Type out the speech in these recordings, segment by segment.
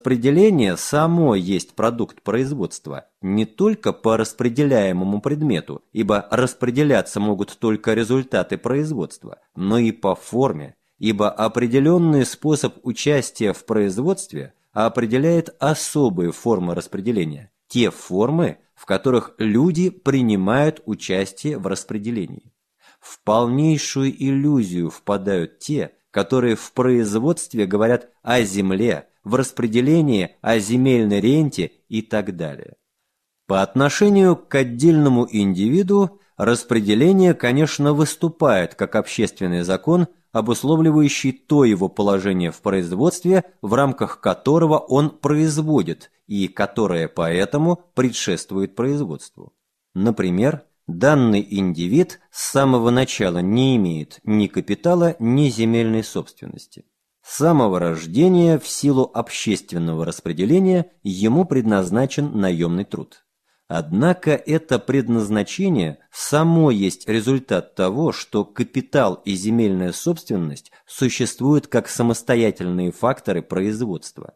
Распределение само есть продукт производства, не только по распределяемому предмету, ибо распределяться могут только результаты производства, но и по форме, ибо определенный способ участия в производстве определяет особые формы распределения, те формы, в которых люди принимают участие в распределении. В полнейшую иллюзию впадают те, которые в производстве говорят о земле, в распределении о земельной ренте и так далее. По отношению к отдельному индивиду распределение, конечно, выступает как общественный закон, обусловливающий то его положение в производстве, в рамках которого он производит и которое поэтому предшествует производству. Например, данный индивид с самого начала не имеет ни капитала, ни земельной собственности. С самого рождения в силу общественного распределения ему предназначен наемный труд. Однако это предназначение само есть результат того, что капитал и земельная собственность существуют как самостоятельные факторы производства.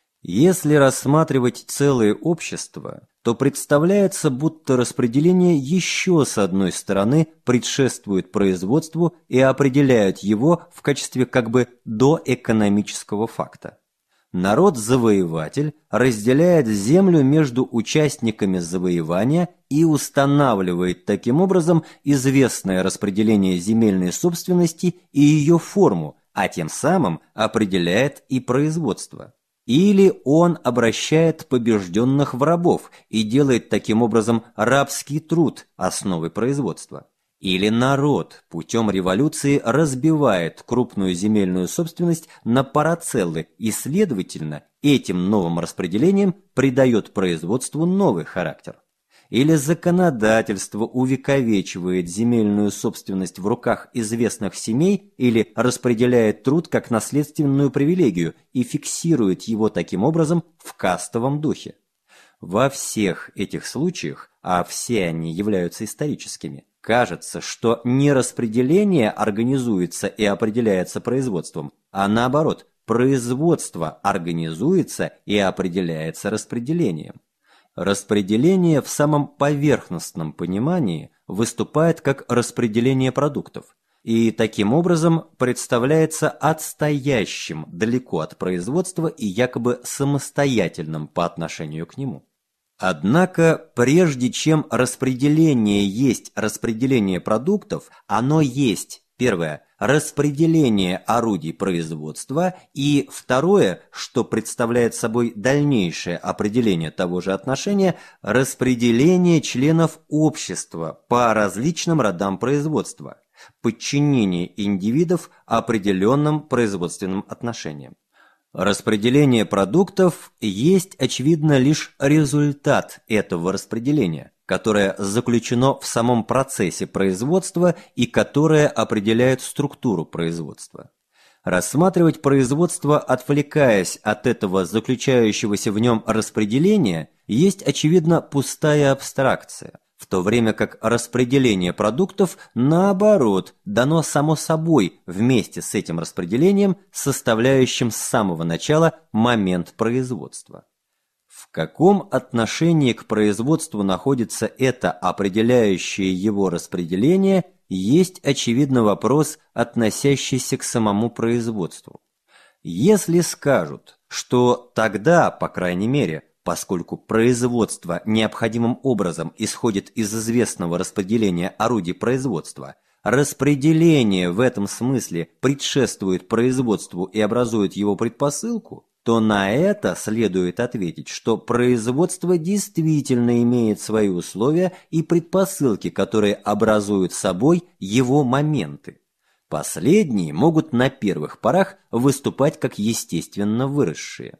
Если рассматривать целое общество, то представляется, будто распределение еще с одной стороны предшествует производству и определяет его в качестве как бы доэкономического факта. Народ-завоеватель разделяет землю между участниками завоевания и устанавливает таким образом известное распределение земельной собственности и ее форму, а тем самым определяет и производство. Или он обращает побежденных в рабов и делает таким образом рабский труд основой производства. Или народ путем революции разбивает крупную земельную собственность на парацеллы и, следовательно, этим новым распределением придает производству новый характер. Или законодательство увековечивает земельную собственность в руках известных семей или распределяет труд как наследственную привилегию и фиксирует его таким образом в кастовом духе. Во всех этих случаях, а все они являются историческими, кажется, что не распределение организуется и определяется производством, а наоборот, производство организуется и определяется распределением. Распределение в самом поверхностном понимании выступает как распределение продуктов и таким образом представляется отстоящим далеко от производства и якобы самостоятельным по отношению к нему. Однако, прежде чем распределение есть распределение продуктов, оно есть, первое, распределение орудий производства, и второе, что представляет собой дальнейшее определение того же отношения, распределение членов общества по различным родам производства, подчинение индивидов определенным производственным отношениям. Распределение продуктов есть, очевидно, лишь результат этого распределения, которое заключено в самом процессе производства и которое определяет структуру производства. Рассматривать производство, отвлекаясь от этого заключающегося в нем распределения, есть, очевидно, пустая абстракция, в то время как распределение продуктов, наоборот, дано само собой вместе с этим распределением, составляющим с самого начала момент производства. В каком отношении к производству находится это определяющее его распределение, есть, очевидно, вопрос, относящийся к самому производству. Если скажут, что тогда, по крайней мере, поскольку производство необходимым образом исходит из известного распределения орудий производства, распределение в этом смысле предшествует производству и образует его предпосылку, то на это следует ответить, что производство действительно имеет свои условия и предпосылки, которые образуют собой его моменты. Последние могут на первых порах выступать как естественно выросшие.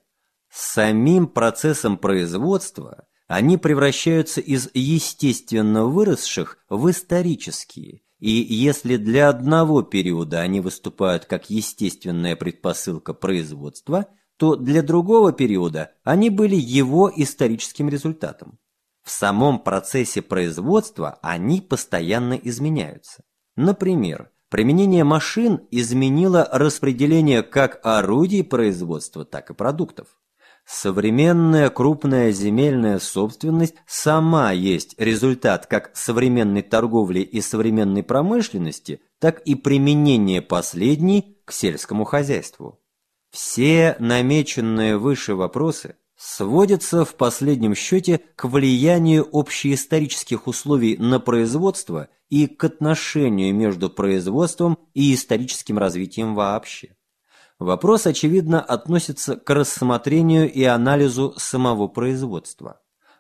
Самим процессом производства они превращаются из естественно выросших в исторические, и если для одного периода они выступают как естественная предпосылка производства, то для другого периода они были его историческим результатом. В самом процессе производства они постоянно изменяются. Например, применение машин изменило распределение как орудий производства, так и продуктов. Современная крупная земельная собственность сама есть результат как современной торговли и современной промышленности, так и применения последней к сельскому хозяйству. Все намеченные выше вопросы сводятся в последнем счете к влиянию общеисторических условий на производство и к отношению между производством и историческим развитием вообще. Вопрос, очевидно, относится к рассмотрению и анализу самого производства.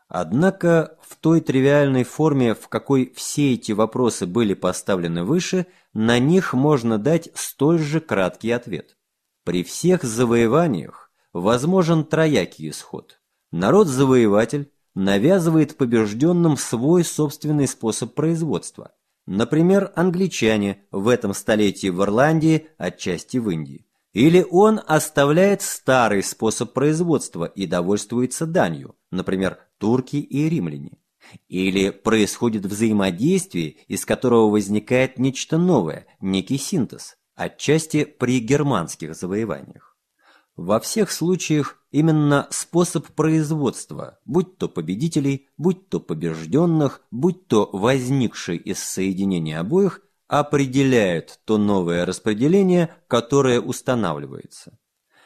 Однако в той тривиальной форме, в какой все эти вопросы были поставлены выше, на них можно дать столь же краткий ответ. При всех завоеваниях возможен троякий исход. Народ-завоеватель навязывает побежденным свой собственный способ производства. Например, англичане в этом столетии в Ирландии, отчасти в Индии. Или он оставляет старый способ производства и довольствуется данью, например, турки и римляне. Или происходит взаимодействие, из которого возникает нечто новое, некий синтез, отчасти при германских завоеваниях. Во всех случаях именно способ производства, будь то победителей, будь то побежденных, будь то возникший из соединения обоих, определяет то новое распределение, которое устанавливается.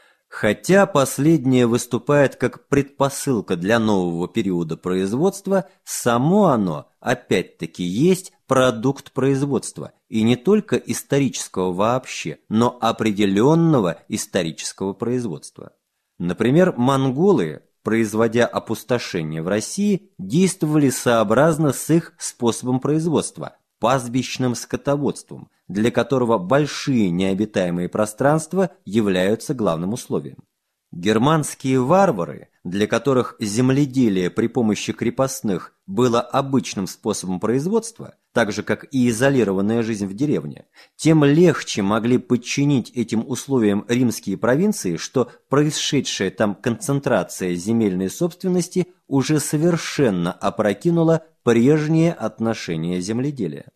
Хотя последнее выступает как предпосылка для нового периода производства, само оно опять-таки есть продукт производства, и не только исторического вообще, но определенного исторического производства. Например, монголы, производя опустошение в России, действовали сообразно с их способом производства – пастбищным скотоводством, для которого большие необитаемые пространства являются главным условием. Германские варвары, для которых земледелие при помощи крепостных было обычным способом производства, так же как и изолированная жизнь в деревне, тем легче могли подчинить этим условиям римские провинции, что происшедшая там концентрация земельной собственности уже совершенно опрокинула прежние отношения земледелия.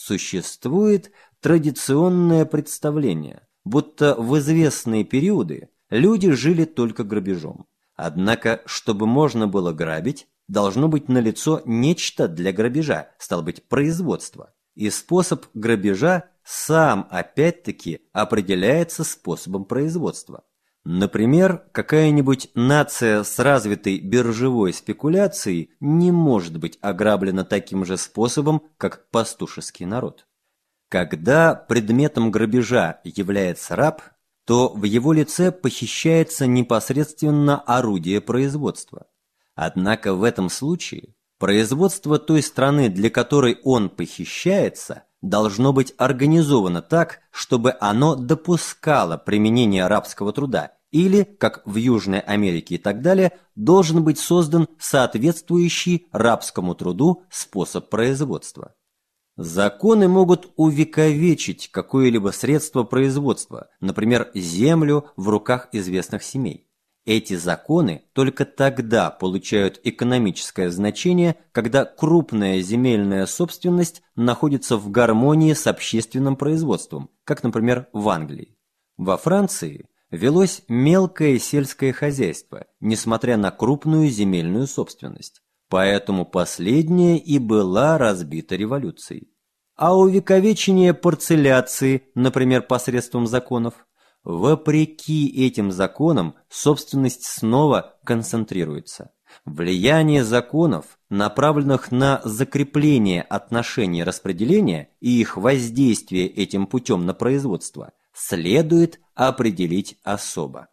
Существует традиционное представление, будто в известные периоды люди жили только грабежом. Однако, чтобы можно было грабить, должно быть налицо нечто для грабежа, стало быть, производство. И способ грабежа сам опять-таки определяется способом производства. Например, какая-нибудь нация с развитой биржевой спекуляцией не может быть ограблена таким же способом, как пастушеский народ. Когда предметом грабежа является раб, то в его лице похищается непосредственно орудие производства. Однако в этом случае производство той страны, для которой он похищается, должно быть организовано так, чтобы оно допускало применение рабского труда, или, как в Южной Америке и так далее, должен быть создан соответствующий рабскому труду способ производства. Законы могут увековечить какое-либо средство производства, например, землю в руках известных семей. Эти законы только тогда получают экономическое значение, когда крупная земельная собственность находится в гармонии с общественным производством, как, например, в Англии. Во Франции велось мелкое сельское хозяйство, несмотря на крупную земельную собственность. Поэтому последняя и была разбита революцией. А увековечение парцеляции, например, посредством законов, вопреки этим законам собственность снова концентрируется. Влияние законов, направленных на закрепление отношений распределения и их воздействие этим путем на производство, следует определить особо.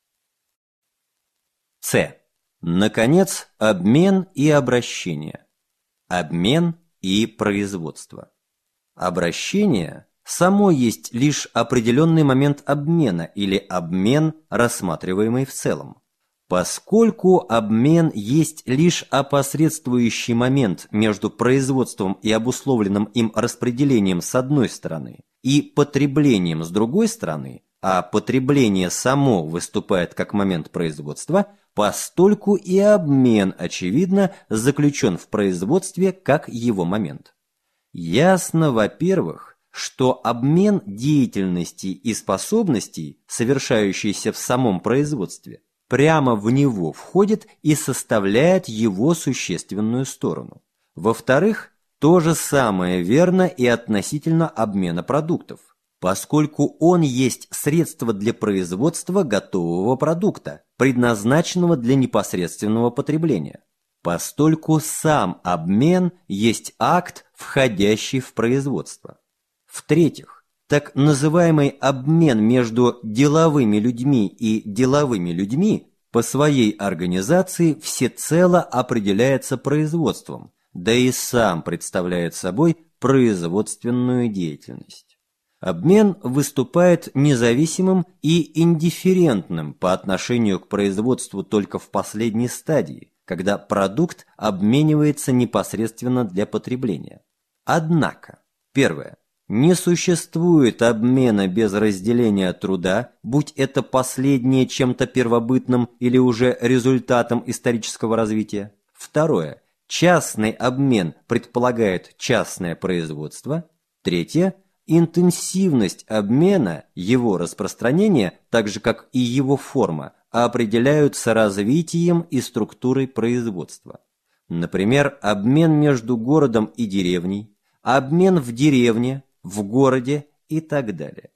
С. Наконец, обмен и обращение. Обмен и производство. Обращение само есть лишь определенный момент обмена или обмен, рассматриваемый в целом. Поскольку обмен есть лишь опосредствующий момент между производством и обусловленным им распределением с одной стороны и потреблением с другой стороны, а потребление само выступает как момент производства, постольку и обмен, очевидно, заключен в производстве как его момент. Ясно, во-первых, что обмен деятельности и способностей, совершающийся в самом производстве, прямо в него входит и составляет его существенную сторону. Во-вторых, то же самое верно и относительно обмена продуктов, поскольку он есть средство для производства готового продукта, предназначенного для непосредственного потребления. Постольку сам обмен есть акт, входящий в производство. В-третьих, так называемый обмен между деловыми людьми и деловыми людьми по своей организации всецело определяется производством, да и сам представляет собой производственную деятельность. Обмен выступает независимым и индифферентным по отношению к производству только в последней стадии, когда продукт обменивается непосредственно для потребления. Однако, первое, не существует обмена без разделения труда, будь это последнее чем-то первобытным или уже результатом исторического развития. Второе, частный обмен предполагает частное производство. Третье, интенсивность обмена, его распространение, так же как и его форма, определяются развитием и структурой производства. Например, обмен между городом и деревней, обмен в деревне, в городе и так далее.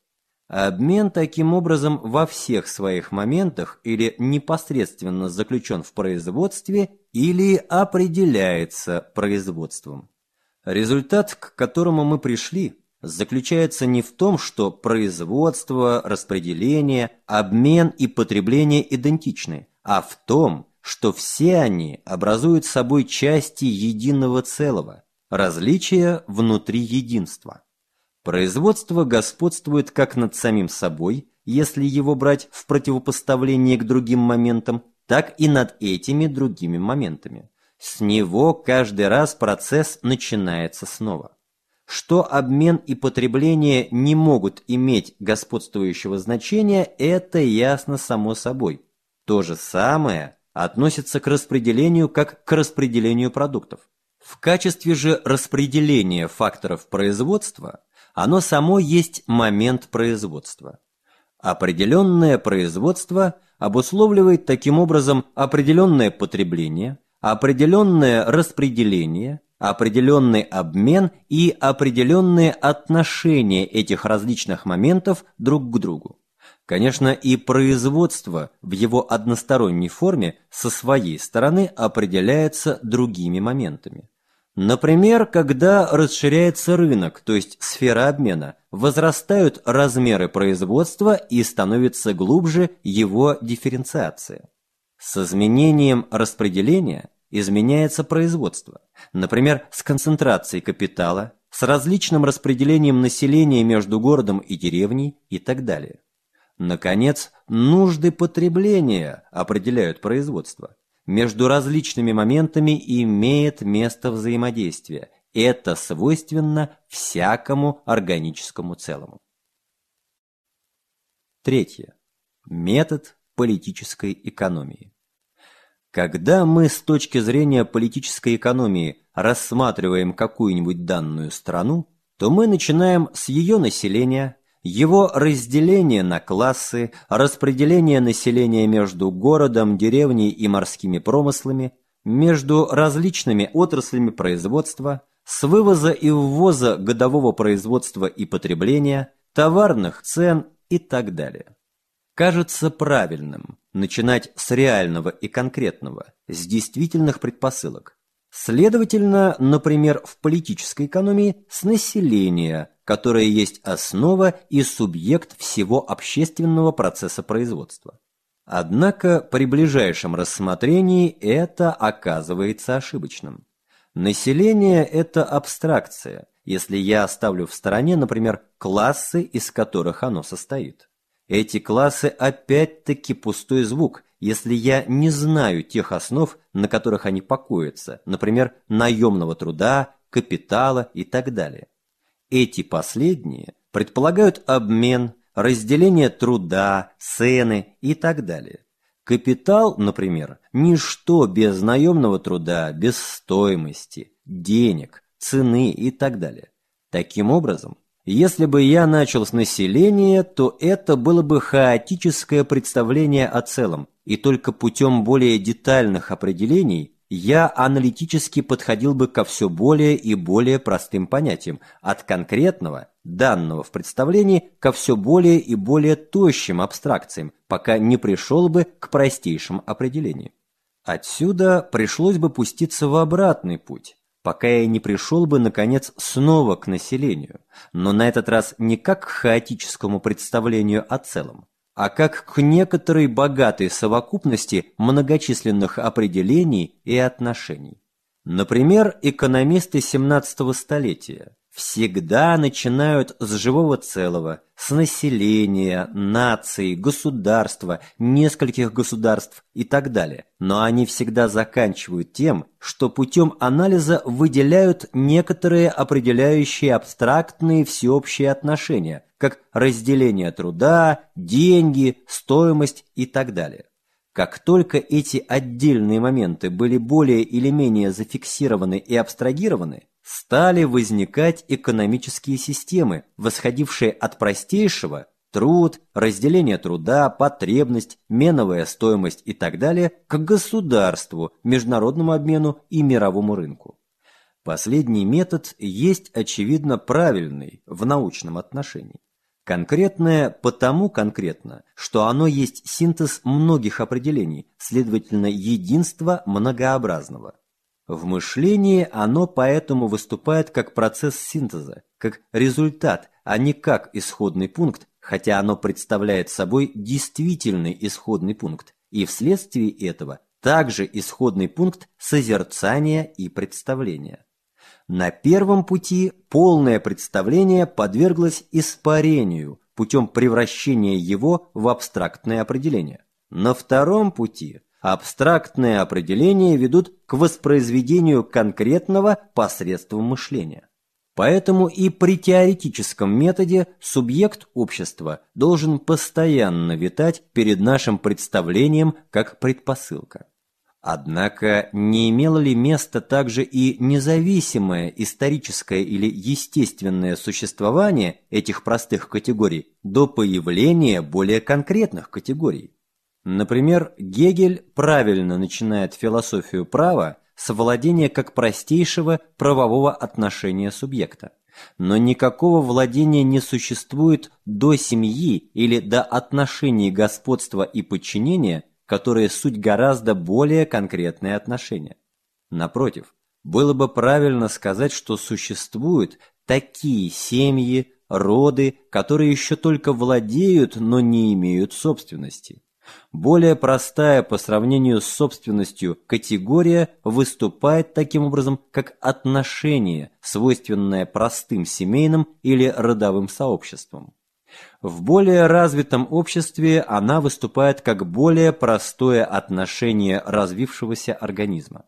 Обмен таким образом во всех своих моментах или непосредственно заключен в производстве, или определяется производством. Результат, к которому мы пришли, заключается не в том, что производство, распределение, обмен и потребление идентичны, а в том, что все они образуют собой части единого целого, различия внутри единства. Производство господствует как над самим собой, если его брать в противопоставление к другим моментам, так и над этими другими моментами. С него каждый раз процесс начинается снова. Что обмен и потребление не могут иметь господствующего значения, это ясно само собой. То же самое относится к распределению как к распределению продуктов. В качестве же распределения факторов производства оно само есть момент производства. Определенное производство обусловливает таким образом определенное потребление, определенное распределение, определенный обмен и определенные отношения этих различных моментов друг к другу. Конечно, и производство в его односторонней форме со своей стороны определяется другими моментами. Например, когда расширяется рынок, то есть сфера обмена, возрастают размеры производства и становится глубже его дифференциация. С изменением распределения изменяется производство, например, с концентрацией капитала, с различным распределением населения между городом и деревней и так далее. Наконец, нужды потребления определяют производство. Между различными моментами имеет место взаимодействие. Это свойственно всякому органическому целому. Третье. Метод политической экономии. Когда мы с точки зрения политической экономии рассматриваем какую-нибудь данную страну, то мы начинаем с ее населения, его разделения на классы, распределения населения между городом, деревней и морскими промыслами, между различными отраслями производства, с вывоза и ввоза годового производства и потребления, товарных цен и так далее. Кажется правильным начинать с реального и конкретного, с действительных предпосылок. Следовательно, например, в политической экономии с населения, которое есть основа и субъект всего общественного процесса производства. Однако при ближайшем рассмотрении это оказывается ошибочным. Население – это абстракция, если я оставлю в стороне, например, классы, из которых оно состоит. Эти классы опять-таки пустой звук, если я не знаю тех основ, на которых они покоятся, например, наемного труда, капитала и так далее. Эти последние предполагают обмен, разделение труда, цены и так далее. Капитал, например, ничто без наемного труда, без стоимости, денег, цены и так далее. Таким образом, Если бы я начал с населения, то это было бы хаотическое представление о целом, и только путем более детальных определений я аналитически подходил бы ко все более и более простым понятиям, от конкретного, данного в представлении, ко все более и более тощим абстракциям, пока не пришел бы к простейшим определениям. Отсюда пришлось бы пуститься в обратный путь, пока я не пришел бы, наконец, снова к населению, но на этот раз не как к хаотическому представлению о целом, а как к некоторой богатой совокупности многочисленных определений и отношений. Например, экономисты 17 столетия всегда начинают с живого целого, с населения, наций, государства, нескольких государств и так далее. Но они всегда заканчивают тем, что путем анализа выделяют некоторые определяющие абстрактные всеобщие отношения, как разделение труда, деньги, стоимость и так далее. Как только эти отдельные моменты были более или менее зафиксированы и абстрагированы, стали возникать экономические системы, восходившие от простейшего – труд, разделение труда, потребность, меновая стоимость и так далее – к государству, международному обмену и мировому рынку. Последний метод есть, очевидно, правильный в научном отношении. Конкретное потому конкретно, что оно есть синтез многих определений, следовательно, единство многообразного. В мышлении оно поэтому выступает как процесс синтеза, как результат, а не как исходный пункт, хотя оно представляет собой действительный исходный пункт, и вследствие этого также исходный пункт созерцания и представления. На первом пути полное представление подверглось испарению путем превращения его в абстрактное определение. На втором пути абстрактные определения ведут к воспроизведению конкретного посредством мышления. Поэтому и при теоретическом методе субъект общества должен постоянно витать перед нашим представлением как предпосылка. Однако не имело ли место также и независимое историческое или естественное существование этих простых категорий до появления более конкретных категорий? Например, Гегель правильно начинает философию права с владения как простейшего правового отношения субъекта. Но никакого владения не существует до семьи или до отношений господства и подчинения, которые суть гораздо более конкретные отношения. Напротив, было бы правильно сказать, что существуют такие семьи, роды, которые еще только владеют, но не имеют собственности. Более простая по сравнению с собственностью категория выступает таким образом, как отношение, свойственное простым семейным или родовым сообществам. В более развитом обществе она выступает как более простое отношение развившегося организма.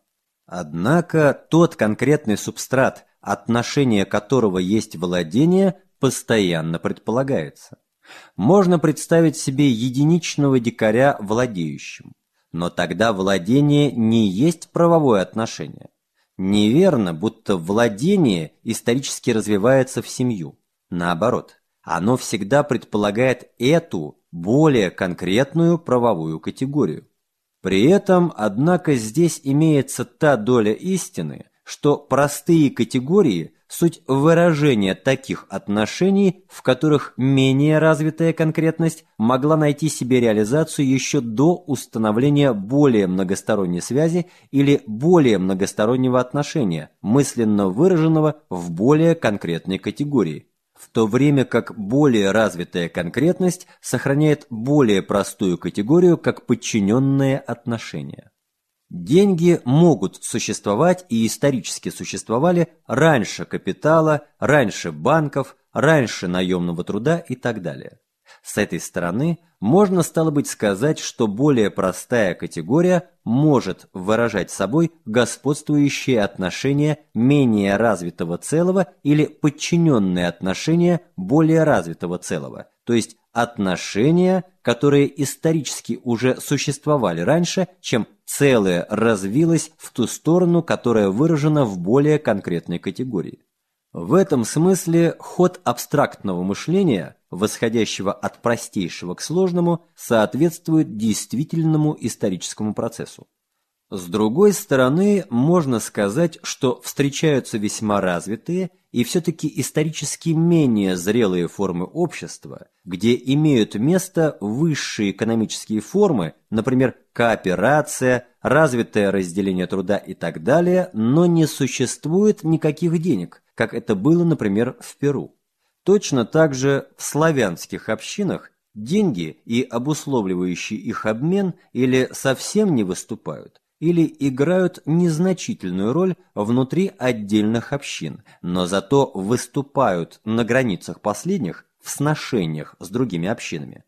Однако тот конкретный субстрат, отношение которого есть владение, постоянно предполагается. Можно представить себе единичного дикаря владеющим, но тогда владение не есть правовое отношение. Неверно, будто владение исторически развивается в семью. Наоборот, оно всегда предполагает эту, более конкретную правовую категорию. При этом, однако, здесь имеется та доля истины, что простые категории – суть выражения таких отношений, в которых менее развитая конкретность могла найти себе реализацию еще до установления более многосторонней связи или более многостороннего отношения, мысленно выраженного в более конкретной категории, в то время как более развитая конкретность сохраняет более простую категорию как подчиненные отношения. Деньги могут существовать и исторически существовали раньше капитала, раньше банков, раньше наемного труда и так далее. С этой стороны можно, стало быть, сказать, что более простая категория может выражать собой господствующие отношения менее развитого целого или подчиненные отношения более развитого целого, то есть отношения, которые исторически уже существовали раньше, чем целое развилось в ту сторону, которая выражена в более конкретной категории. В этом смысле ход абстрактного мышления, восходящего от простейшего к сложному, соответствует действительному историческому процессу. С другой стороны, можно сказать, что встречаются весьма развитые и все-таки исторически менее зрелые формы общества, где имеют место высшие экономические формы, например, кооперация, развитое разделение труда и так далее, но не существует никаких денег, как это было, например, в Перу. Точно так же в славянских общинах деньги и обусловливающий их обмен или совсем не выступают, или играют незначительную роль внутри отдельных общин, но зато выступают на границах последних в сношениях с другими общинами.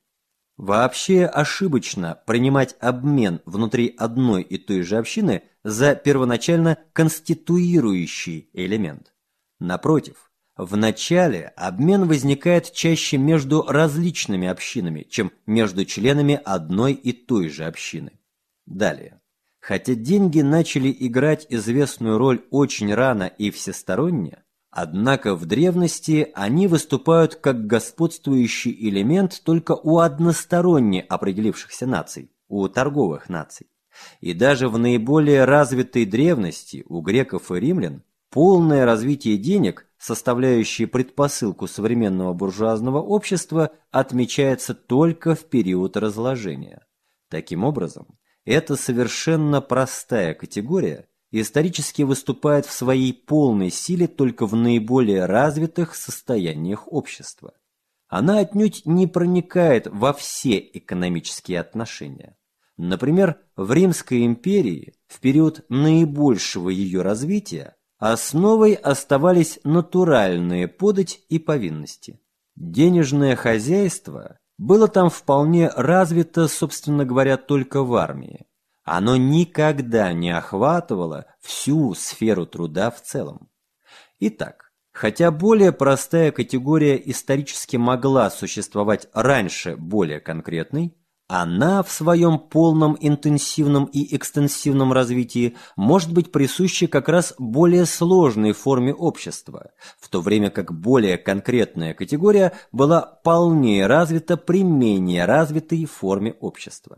Вообще ошибочно принимать обмен внутри одной и той же общины за первоначально конституирующий элемент. Напротив, в начале обмен возникает чаще между различными общинами, чем между членами одной и той же общины. Далее. Хотя деньги начали играть известную роль очень рано и всесторонне, однако в древности они выступают как господствующий элемент только у односторонне определившихся наций, у торговых наций. И даже в наиболее развитой древности у греков и римлян полное развитие денег, составляющее предпосылку современного буржуазного общества, отмечается только в период разложения. Таким образом, эта совершенно простая категория исторически выступает в своей полной силе только в наиболее развитых состояниях общества. Она отнюдь не проникает во все экономические отношения. Например, в Римской империи в период наибольшего ее развития основой оставались натуральные подать и повинности. Денежное хозяйство было там вполне развито, собственно говоря, только в армии. Оно никогда не охватывало всю сферу труда в целом. Итак, хотя более простая категория исторически могла существовать раньше более конкретной, она в своем полном интенсивном и экстенсивном развитии может быть присуща как раз более сложной форме общества, в то время как более конкретная категория была полнее развита при менее развитой форме общества.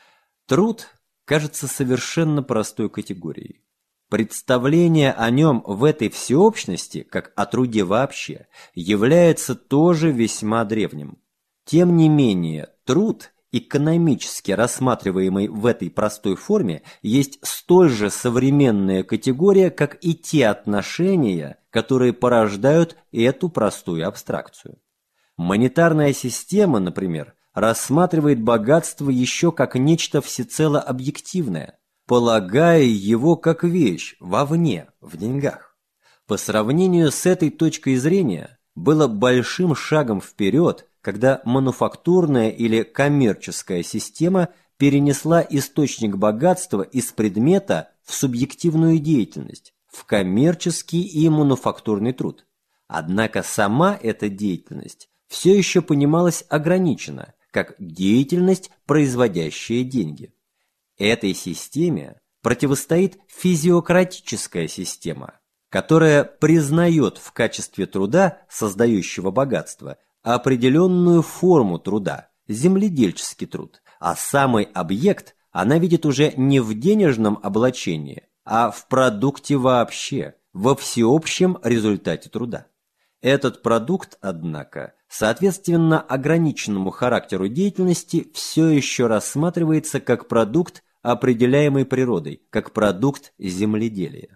Труд кажется совершенно простой категорией. Представление о нем в этой всеобщности, как о труде вообще, является тоже весьма древним. Тем не менее, труд – экономически рассматриваемый в этой простой форме, есть столь же современная категория, как и те отношения, которые порождают эту простую абстракцию. Монетарная система, например, рассматривает богатство еще как нечто всецело объективное, полагая его как вещь вовне, в деньгах. По сравнению с этой точкой зрения, было большим шагом вперед, когда мануфактурная или коммерческая система перенесла источник богатства из предмета в субъективную деятельность, в коммерческий и мануфактурный труд. Однако сама эта деятельность все еще понималась ограниченно, как деятельность, производящая деньги. Этой системе противостоит физиократическая система, которая признает в качестве труда, создающего богатство, определенную форму труда, земледельческий труд, а самый объект она видит уже не в денежном облачении, а в продукте вообще, во всеобщем результате труда. Этот продукт, однако, соответственно ограниченному характеру деятельности, все еще рассматривается как продукт, определяемый природой, как продукт земледелия.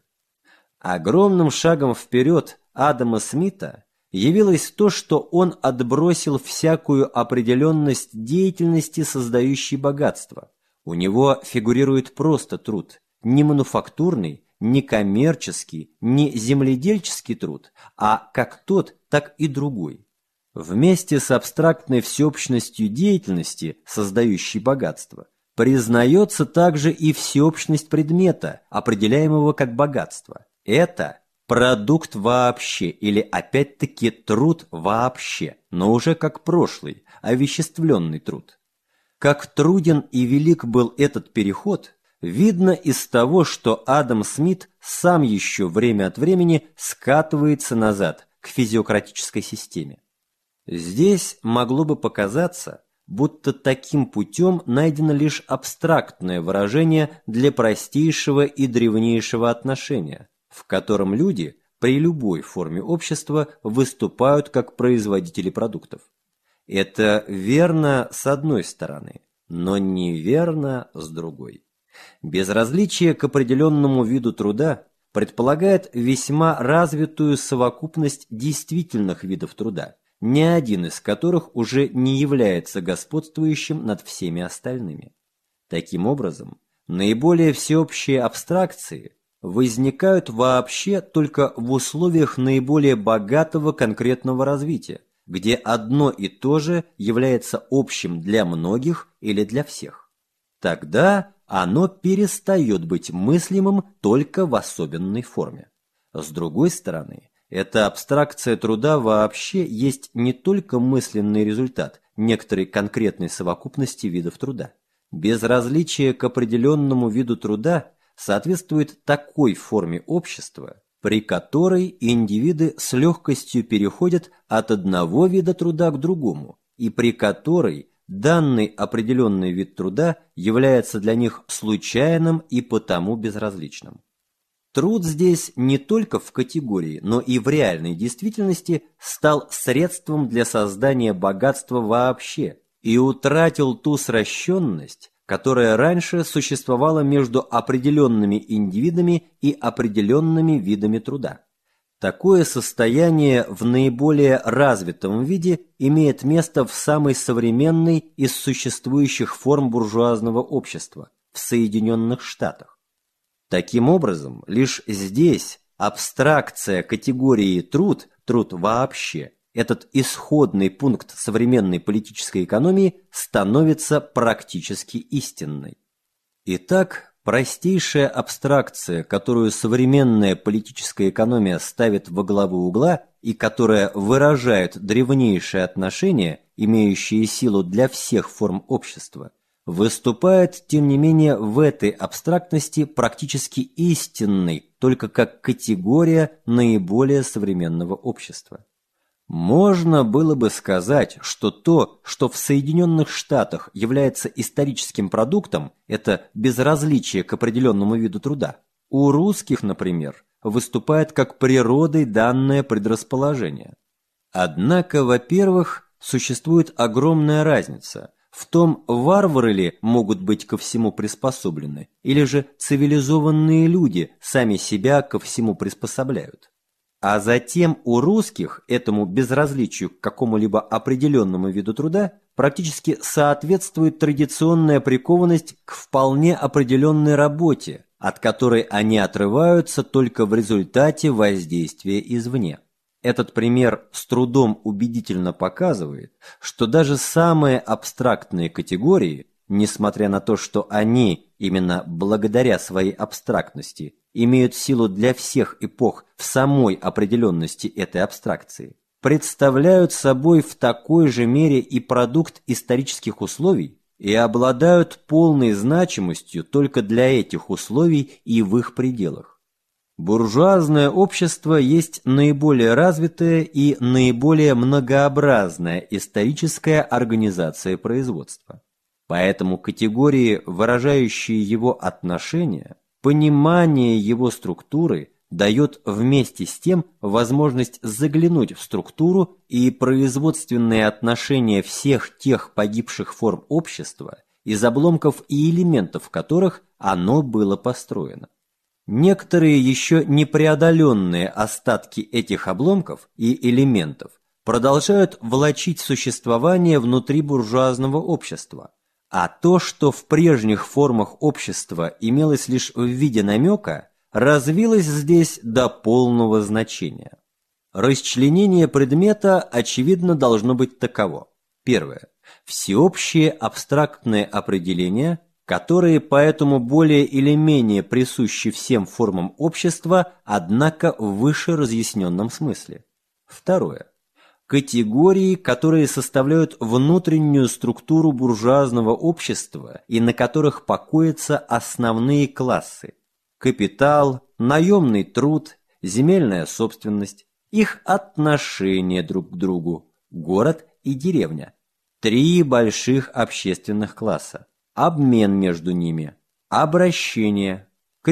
Огромным шагом вперед Адама Смита явилось то, что он отбросил всякую определенность деятельности, создающей богатство. У него фигурирует просто труд, не мануфактурный, не коммерческий, не земледельческий труд, а как тот, так и другой. Вместе с абстрактной всеобщностью деятельности, создающей богатство, признается также и всеобщность предмета, определяемого как богатство. Это продукт вообще, или опять-таки труд вообще, но уже как прошлый, овеществленный труд. Как труден и велик был этот переход, видно из того, что Адам Смит сам еще время от времени скатывается назад к физиократической системе. Здесь могло бы показаться, будто таким путем найдено лишь абстрактное выражение для простейшего и древнейшего отношения, в котором люди при любой форме общества выступают как производители продуктов. Это верно с одной стороны, но неверно с другой. Безразличие к определенному виду труда предполагает весьма развитую совокупность действительных видов труда, ни один из которых уже не является господствующим над всеми остальными. Таким образом, наиболее всеобщие абстракции возникают вообще только в условиях наиболее богатого конкретного развития, где одно и то же является общим для многих или для всех. Тогда оно перестает быть мыслимым только в особенной форме. С другой стороны, эта абстракция труда вообще есть не только мысленный результат некоторой конкретной совокупности видов труда. Безразличие к определенному виду труда соответствует такой форме общества, при которой индивиды с легкостью переходят от одного вида труда к другому, и при которой данный определенный вид труда является для них случайным и потому безразличным. Труд здесь не только в категории, но и в реальной действительности стал средством для создания богатства вообще и утратил ту сращенность, которая раньше существовала между определенными индивидами и определенными видами труда. Такое состояние в наиболее развитом виде имеет место в самой современной из существующих форм буржуазного общества – в Соединенных Штатах. Таким образом, лишь здесь абстракция категории труд вообще, этот исходный пункт современной политической экономии становится практически истинной. Итак, простейшая абстракция, которую современная политическая экономия ставит во главу угла и которая выражает древнейшие отношения, имеющие силу для всех форм общества, выступает, тем не менее, в этой абстрактности практически истинной, только как категория наиболее современного общества. Можно было бы сказать, что то, что в Соединенных Штатах является историческим продуктом, это безразличие к определенному виду труда, у русских, например, выступает как природой данное предрасположение. Однако, во-первых, существует огромная разница в том, варвары ли могут быть ко всему приспособлены, или же цивилизованные люди сами себя ко всему приспособляют. А затем у русских этому безразличию к какому-либо определенному виду труда практически соответствует традиционная прикованность к вполне определенной работе, от которой они отрываются только в результате воздействия извне. Этот пример с трудом убедительно показывает, что даже самые абстрактные категории, несмотря на то, что они, именно благодаря своей абстрактности, имеют силу для всех эпох в самой определенности этой абстракции, представляют собой в такой же мере и продукт исторических условий и обладают полной значимостью только для этих условий и в их пределах. Буржуазное общество есть наиболее развитая и наиболее многообразная историческая организация производства. Поэтому категории, выражающие его отношения, понимание его структуры дает вместе с тем возможность заглянуть в структуру и производственные отношения всех тех погибших форм общества, из обломков и элементов которых оно было построено. Некоторые еще непреодоленные остатки этих обломков и элементов продолжают влачить существование внутри буржуазного общества, а то, что в прежних формах общества имелось лишь в виде намека, развилось здесь до полного значения. Расчленение предмета, очевидно, должно быть таково. Первое. Всеобщие абстрактные определения, которые поэтому более или менее присущи всем формам общества, однако в выше разъясненном смысле. Второе. Категории, которые составляют внутреннюю структуру буржуазного общества и на которых покоятся основные классы: капитал, наемный труд, земельная собственность, их отношение друг к другу, город и деревня. 3 больших общественных класса, обмен между ними, обращение,